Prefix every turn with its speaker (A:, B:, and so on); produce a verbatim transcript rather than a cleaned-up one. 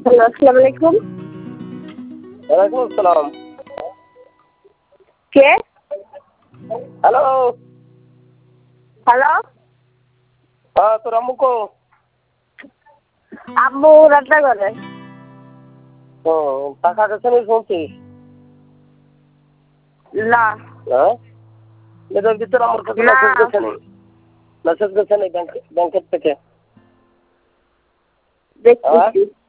A: Hello, আসসালামু আলাইকুম।
B: ওয়ালাইকুম আসসালাম।
A: কে?
B: হ্যালো।
A: হ্যালো।
B: হ্যাঁ, তোর আম্মু কো?
A: আম্মু রান্না করে।
B: ও, টাকা গেছে নি শুনছিস?
A: না।
B: হ্যাঁ? এদের ভিতরে আমার কাছে
A: না।
B: মেসেজ গেছে নি? মেসেজ গেছে নি ব্যাংক ব্যাংকের থেকে? হ্যাঁ?
A: দেখতেছি।